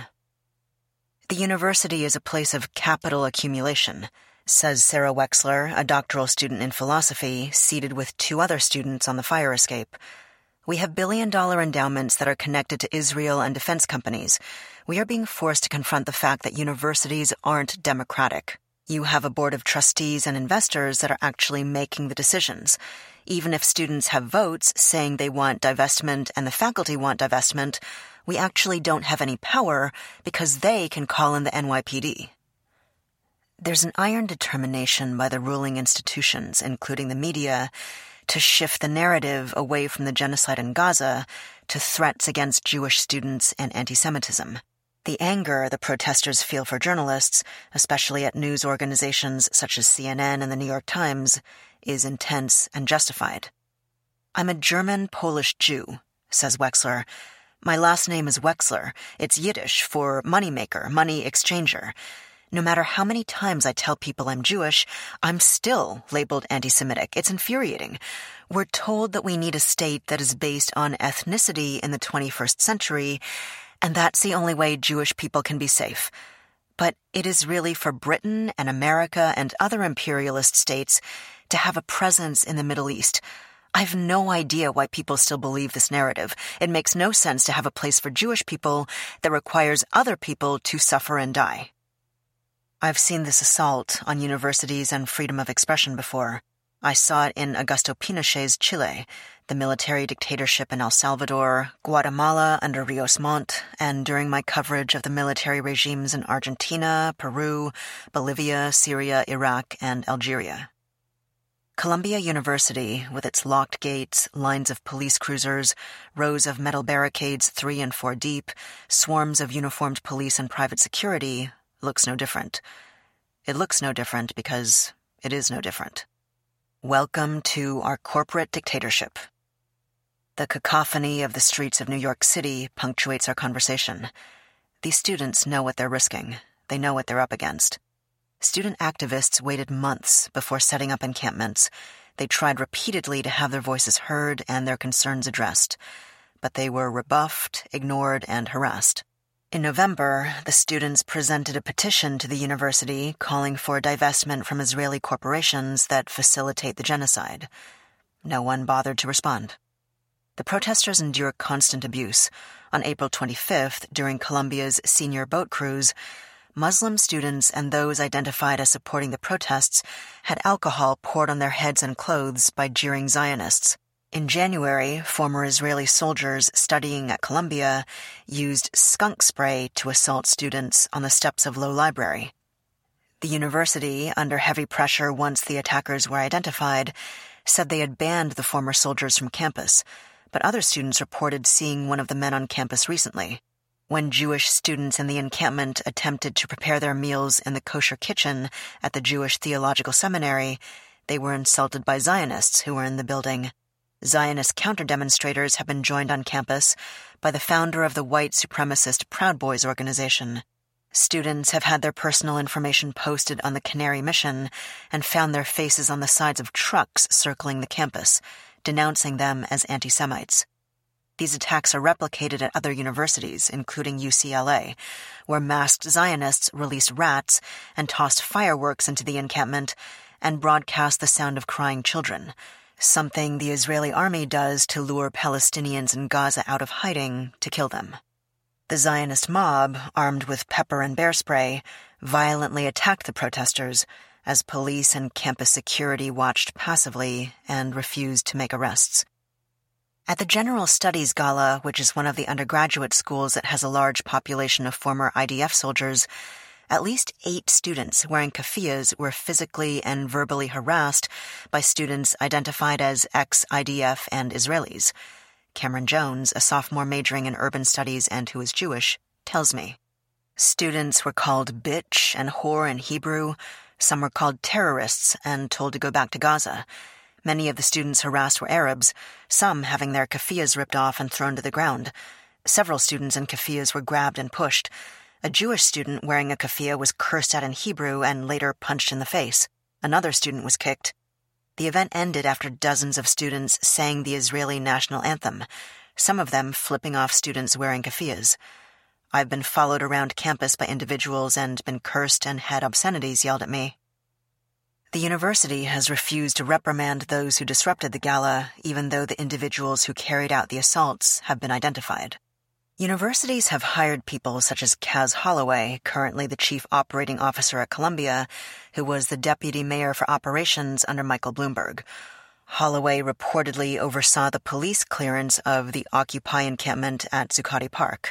The university is a place of capital accumulation, says Sarah Wexler, a doctoral student in philosophy, seated with 2 other students on the fire escape. We have billion-dollar endowments that are connected to Israel and defense companies. We are being forced to confront the fact that universities aren't democratic. You have a board of trustees and investors that are actually making the decisions. Even if students have votes saying they want divestment and the faculty want divestment, we actually don't have any power because they can call in the NYPD. There's an iron determination by the ruling institutions, including the media, to shift the narrative away from the genocide in Gaza to threats against Jewish students and anti-Semitism. The anger the protesters feel for journalists, especially at news organizations such as CNN and the New York Times, is intense and justified. I'm a German-Polish Jew, says Wexler. My last name is Wexler. It's Yiddish for moneymaker, money exchanger. No matter how many times I tell people I'm Jewish, I'm still labeled anti-Semitic. It's infuriating. We're told that we need a state that is based on ethnicity in the 21st century, and that's the only way Jewish people can be safe. But it is really for Britain and America and other imperialist states to have a presence in the Middle East. I've no idea why people still believe this narrative. It makes no sense to have a place for Jewish people that requires other people to suffer and die. I've seen this assault on universities and freedom of expression before. I saw it in Augusto Pinochet's Chile, the military dictatorship in El Salvador, Guatemala under Rios Montt, and during my coverage of the military regimes in Argentina, Peru, Bolivia, Syria, Iraq, and Algeria. Columbia University, with its locked gates, lines of police cruisers, rows of metal barricades 3 and 4 deep, swarms of uniformed police and private security, looks no different. It looks no different because it is no different. Welcome to our corporate dictatorship. The cacophony of the streets of New York City punctuates our conversation. These students know what they're risking. They know what they're up against. Student activists waited months before setting up encampments. They tried repeatedly to have their voices heard and their concerns addressed, but they were rebuffed, ignored, and harassed. In November, the students presented a petition to the university calling for divestment from Israeli corporations that facilitate the genocide. No one bothered to respond. The protesters endure constant abuse. On April 25th, during Colombia's senior boat cruise, Muslim students and those identified as supporting the protests had alcohol poured on their heads and clothes by jeering Zionists. In January, former Israeli soldiers studying at Columbia used skunk spray to assault students on the steps of Low Library. The university, under heavy pressure once the attackers were identified, said they had banned the former soldiers from campus, but other students reported seeing one of the men on campus recently. When Jewish students in the encampment attempted to prepare their meals in the kosher kitchen at the Jewish Theological Seminary, they were insulted by Zionists who were in the building. Zionist counter-demonstrators have been joined on campus by the founder of the white supremacist Proud Boys organization. Students have had their personal information posted on the Canary Mission and found their faces on the sides of trucks circling the campus, denouncing them as anti-Semites. These attacks are replicated at other universities, including UCLA, where masked Zionists released rats and tossed fireworks into the encampment and broadcast the sound of crying children, something the Israeli army does to lure Palestinians in Gaza out of hiding to kill them. The Zionist mob, armed with pepper and bear spray, violently attacked the protesters as police and campus security watched passively and refused to make arrests. At the General Studies Gala, which is one of the undergraduate schools that has a large population of former IDF soldiers, at least 8 students wearing keffiyehs were physically and verbally harassed by students identified as ex-IDF and Israelis. Cameron Jones, a sophomore majoring in urban studies and who is Jewish, tells me. Students were called bitch and whore in Hebrew. Some were called terrorists and told to go back to Gaza. Many of the students harassed were Arabs, some having their keffiyehs ripped off and thrown to the ground. Several students in keffiyehs were grabbed and pushed. A Jewish student wearing a keffiyeh was cursed at in Hebrew and later punched in the face. Another student was kicked. The event ended after dozens of students sang the Israeli national anthem, some of them flipping off students wearing keffiyehs. I've been followed around campus by individuals and been cursed and had obscenities yelled at me. The university has refused to reprimand those who disrupted the gala, even though the individuals who carried out the assaults have been identified. Universities have hired people such as Kaz Holloway, currently the chief operating officer at Columbia, who was the deputy mayor for operations under Michael Bloomberg. Holloway reportedly oversaw the police clearance of the Occupy encampment at Zuccotti Park.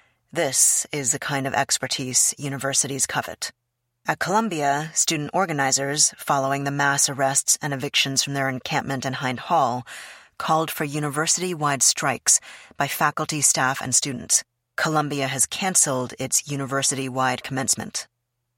This is the kind of expertise universities covet. At Columbia, student organizers, following the mass arrests and evictions from their encampment in Hind Hall, called for university-wide strikes by faculty, staff, and students. Columbia has canceled its university-wide commencement.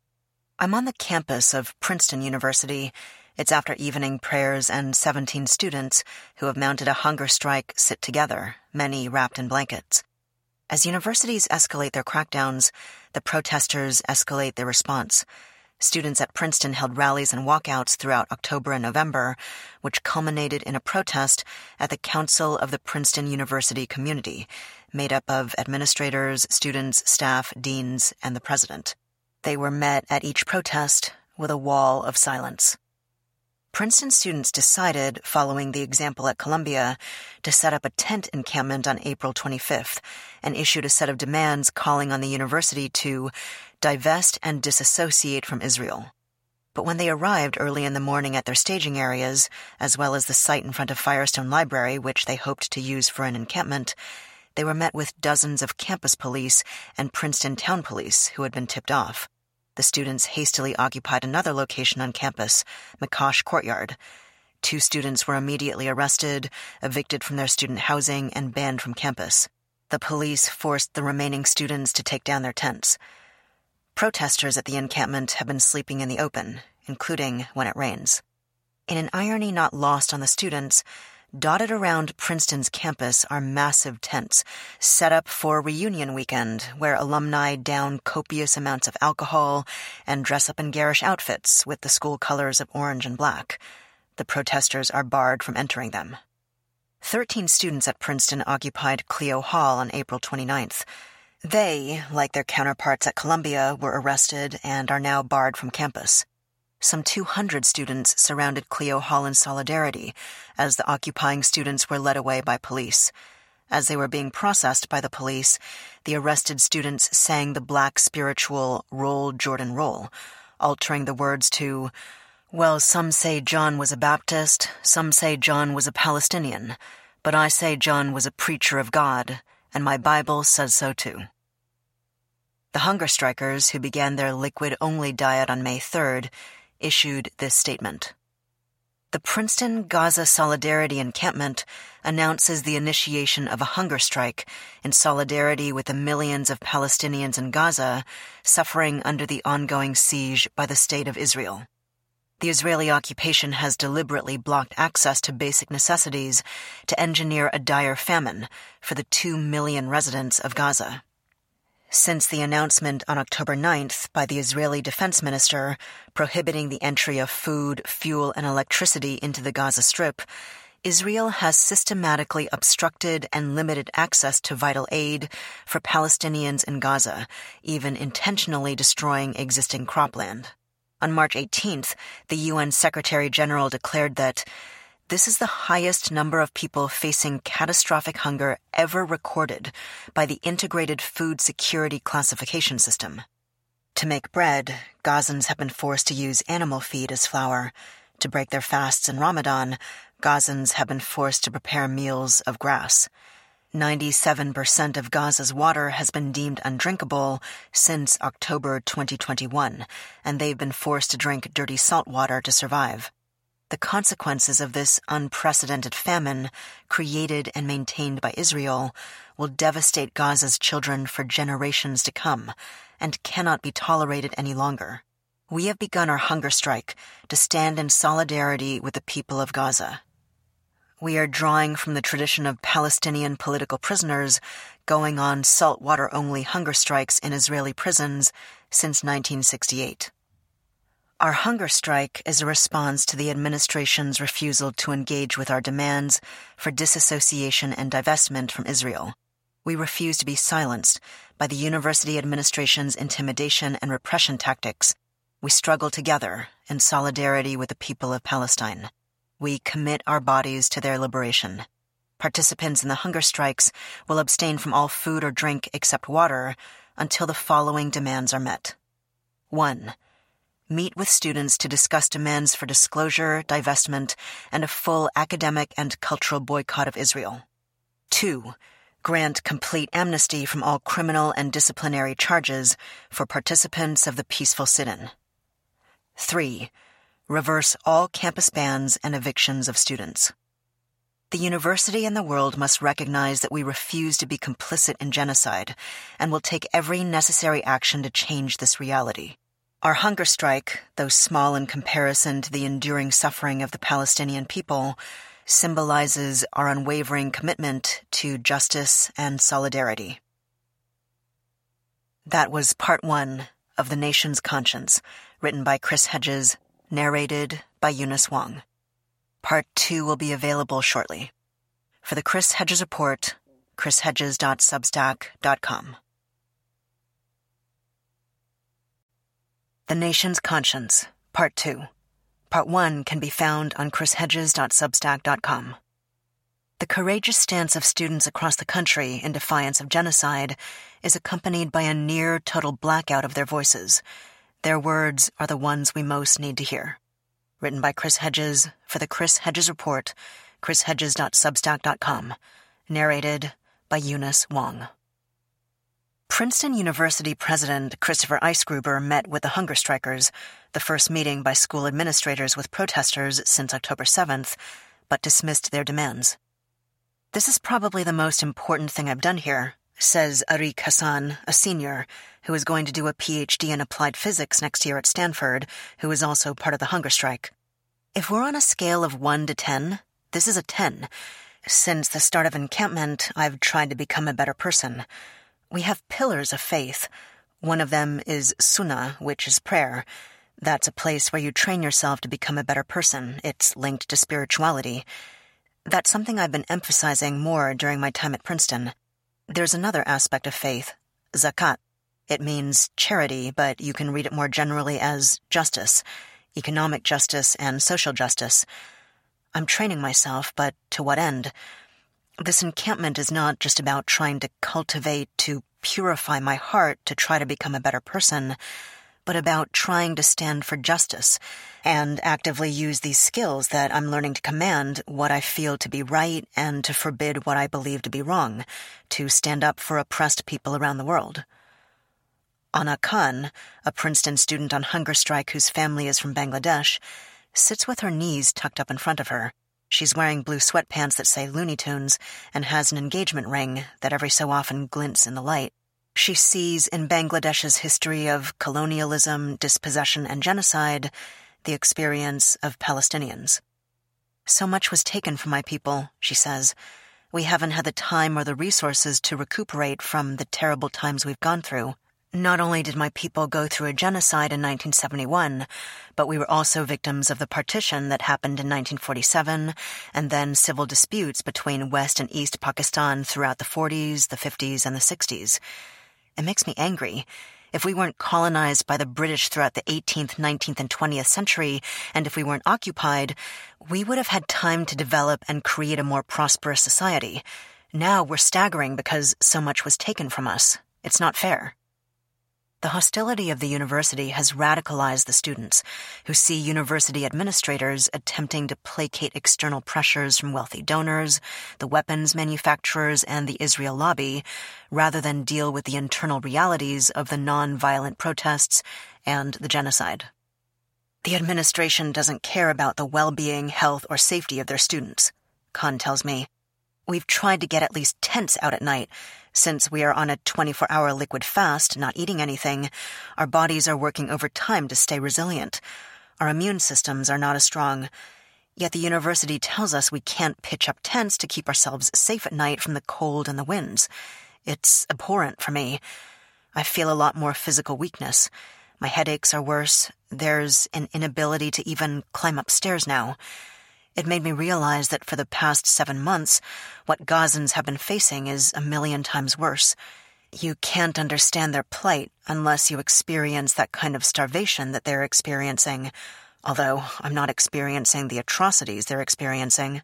I'm on the campus of Princeton University. It's after evening prayers and 17 students who have mounted a hunger strike sit together, many wrapped in blankets. As universities escalate their crackdowns, the protesters escalate their response. Students at Princeton held rallies and walkouts throughout October and November, which culminated in a protest at the Council of the Princeton University Community, made up of administrators, students, staff, deans, and the president. They were met at each protest with a wall of silence. Princeton students decided, following the example at Columbia, to set up a tent encampment on April 25th and issued a set of demands calling on the university to divest and disassociate from Israel. But when they arrived early in the morning at their staging areas, as well as the site in front of Firestone Library, which they hoped to use for an encampment, they were met with dozens of campus police and Princeton town police who had been tipped off. The students hastily occupied another location on campus, McCosh Courtyard. 2 students were immediately arrested, evicted from their student housing, and banned from campus. The police forced the remaining students to take down their tents. Protesters at the encampment have been sleeping in the open, including when it rains. In an irony not lost on the students, dotted around Princeton's campus are massive tents set up for reunion weekend, where alumni down copious amounts of alcohol and dress up in garish outfits with the school colors of orange and black. The protesters are barred from entering them. 13 students at Princeton occupied Clio Hall on April 29th. They, like their counterparts at Columbia, were arrested and are now barred from campus. Some 200 students surrounded Clio Hall in solidarity as the occupying students were led away by police. As they were being processed by the police, the arrested students sang the black spiritual Roll, Jordan, Roll, altering the words to, "Well, some say John was a Baptist, some say John was a Palestinian, but I say John was a preacher of God, and my Bible says so too." The hunger strikers, who began their liquid-only diet on May 3rd, issued this statement. The Princeton Gaza Solidarity Encampment announces the initiation of a hunger strike in solidarity with the millions of Palestinians in Gaza suffering under the ongoing siege by the State of Israel. The Israeli occupation has deliberately blocked access to basic necessities to engineer a dire famine for the 2 million residents of Gaza. Since the announcement on October 9th by the Israeli defense minister prohibiting the entry of food, fuel, and electricity into the Gaza Strip, Israel has systematically obstructed and limited access to vital aid for Palestinians in Gaza, even intentionally destroying existing cropland. On March 18th, the UN Secretary-General declared that this is the highest number of people facing catastrophic hunger ever recorded by the Integrated Food Security Classification System. To make bread, Gazans have been forced to use animal feed as flour. To break their fasts in Ramadan, Gazans have been forced to prepare meals of grass. 97% of Gaza's water has been deemed undrinkable since October 2021, and they've been forced to drink dirty salt water to survive. The consequences of this unprecedented famine, created and maintained by Israel, will devastate Gaza's children for generations to come and cannot be tolerated any longer. We have begun our hunger strike to stand in solidarity with the people of Gaza. We are drawing from the tradition of Palestinian political prisoners going on saltwater-only hunger strikes in Israeli prisons since 1968. Our hunger strike is a response to the administration's refusal to engage with our demands for disassociation and divestment from Israel. We refuse to be silenced by the university administration's intimidation and repression tactics. We struggle together in solidarity with the people of Palestine. We commit our bodies to their liberation. Participants in the hunger strikes will abstain from all food or drink except water until the following demands are met. 1. Meet with students to discuss demands for disclosure, divestment, and a full academic and cultural boycott of Israel. 2. Grant complete amnesty from all criminal and disciplinary charges for participants of the peaceful sit-in. 3. Reverse all campus bans and evictions of students. The university and the world must recognize that we refuse to be complicit in genocide and will take every necessary action to change this reality. Our hunger strike, though small in comparison to the enduring suffering of the Palestinian people, symbolizes our unwavering commitment to justice and solidarity. That was part 1 of The Nation's Conscience, written by Chris Hedges, narrated by Eunice Wong. Part 2 will be available shortly. For the Chris Hedges Report, chrishedges.substack.com. The Nation's Conscience, Part 2. Part 1 can be found on chrishedges.substack.com. The courageous stance of students across the country in defiance of genocide is accompanied by a near-total blackout of their voices. Their words are the ones we most need to hear. Written by Chris Hedges for the Chris Hedges Report, chrishedges.substack.com. Narrated by Eunice Wong. Princeton University President Christopher Eisgruber met with the hunger strikers, the first meeting by school administrators with protesters since October 7th, but dismissed their demands. "This is probably the most important thing I've done here," says Ariq Hassan, a senior, who is going to do a PhD in applied physics next year at Stanford, who is also part of the hunger strike. "If we're on a scale of 1 to 10, this is a 10. Since the start of encampment, I've tried to become a better person. We have pillars of faith. One of them is Sunnah, which is prayer. That's a place where you train yourself to become a better person. It's linked to spirituality. That's something I've been emphasizing more during my time at Princeton. There's another aspect of faith, zakat. It means charity, but you can read it more generally as justice, economic justice and social justice. I'm training myself, but to what end? This encampment is not just about trying to cultivate, to purify my heart to try to become a better person, but about trying to stand for justice and actively use these skills that I'm learning to command what I feel to be right and to forbid what I believe to be wrong, to stand up for oppressed people around the world. Anna Khan, a Princeton student on hunger strike whose family is from Bangladesh, sits with her knees tucked up in front of her. She's wearing blue sweatpants that say Looney Tunes and has an engagement ring that every so often glints in the light. She sees in Bangladesh's history of colonialism, dispossession, and genocide the experience of Palestinians. So much was taken from my people, she says. We haven't had the time or the resources to recuperate from the terrible times we've gone through. Not only did my people go through a genocide in 1971, but we were also victims of the partition that happened in 1947, and then civil disputes between West and East Pakistan throughout the 40s, the 50s, and the 60s. It makes me angry. If we weren't colonized by the British throughout the 18th, 19th, and 20th century, and if we weren't occupied, we would have had time to develop and create a more prosperous society. Now we're staggering because so much was taken from us. It's not fair. The hostility of the university has radicalized the students, who see university administrators attempting to placate external pressures from wealthy donors, the weapons manufacturers, and the Israel lobby, rather than deal with the internal realities of the non-violent protests and the genocide. The administration doesn't care about the well-being, health, or safety of their students, Khan tells me. We've tried to get at least tents out at night. Since we are on a 24-hour liquid fast, not eating anything, our bodies are working overtime to stay resilient. Our immune systems are not as strong. Yet the university tells us we can't pitch up tents to keep ourselves safe at night from the cold and the winds. It's abhorrent for me. I feel a lot more physical weakness. My headaches are worse. There's an inability to even climb upstairs now. It made me realize that for the past 7 months, what Gazans have been facing is a million times worse. You can't understand their plight unless you experience that kind of starvation that they're experiencing, although I'm not experiencing the atrocities they're experiencing.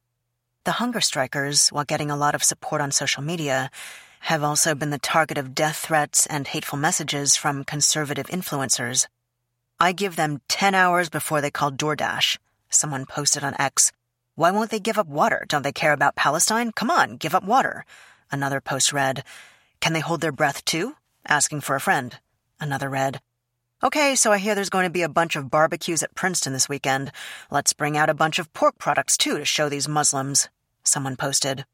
The hunger strikers, while getting a lot of support on social media, have also been the target of death threats and hateful messages from conservative influencers. I give them 10 hours before they call DoorDash. Someone posted on X. Why won't they give up water? Don't they care about Palestine? Come on, give up water. Another post read, Can they hold their breath too? Asking for a friend. Another read, Okay, so I hear there's going to be a bunch of barbecues at Princeton this weekend. Let's bring out a bunch of pork products too to show these Muslims. Someone posted.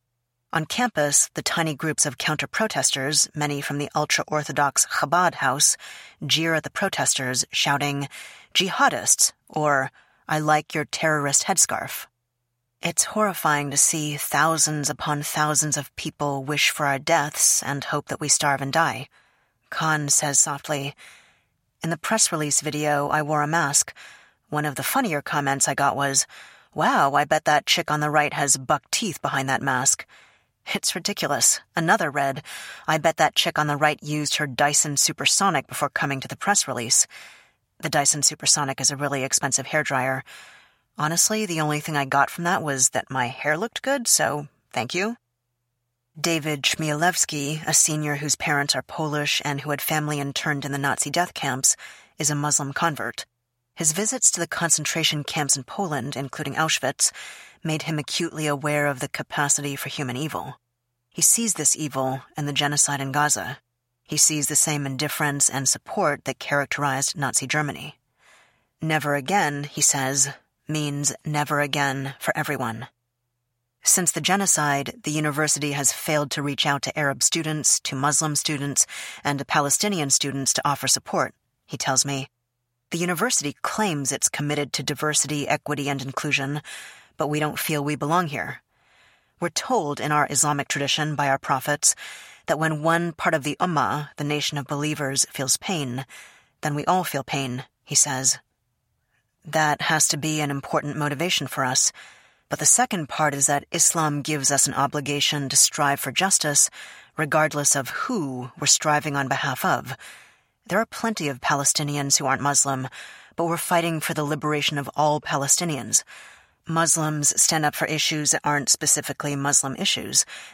On campus, the tiny groups of counter-protesters, many from the ultra-Orthodox Chabad house, jeer at the protesters, shouting, Jihadists, or I like your terrorist headscarf. It's horrifying to see thousands upon thousands of people wish for our deaths and hope that we starve and die. Khan says softly, In the press release video, I wore a mask. One of the funnier comments I got was, Wow, I bet that chick on the right has buck teeth behind that mask. It's ridiculous. Another read, I bet that chick on the right used her Dyson Supersonic before coming to the press release. The Dyson Supersonic is a really expensive hairdryer. Honestly, the only thing I got from that was that my hair looked good, so thank you. David Chmielewski, a senior whose parents are Polish and who had family interned in the Nazi death camps, is a Muslim convert. His visits to the concentration camps in Poland, including Auschwitz, made him acutely aware of the capacity for human evil. He sees this evil in the genocide in Gaza. He sees the same indifference and support that characterized Nazi Germany. Never again, he says, means never again for everyone. Since the genocide, the university has failed to reach out to Arab students, to Muslim students, and to Palestinian students to offer support, he tells me. The university claims it's committed to diversity, equity, and inclusion, but we don't feel we belong here. We're told in our Islamic tradition by our prophets that when one part of the Ummah, the nation of believers, feels pain, then we all feel pain, he says. That has to be an important motivation for us. But the second part is that Islam gives us an obligation to strive for justice, regardless of who we're striving on behalf of. There are plenty of Palestinians who aren't Muslim, but we're fighting for the liberation of all Palestinians. Muslims stand up for issues that aren't specifically Muslim issues.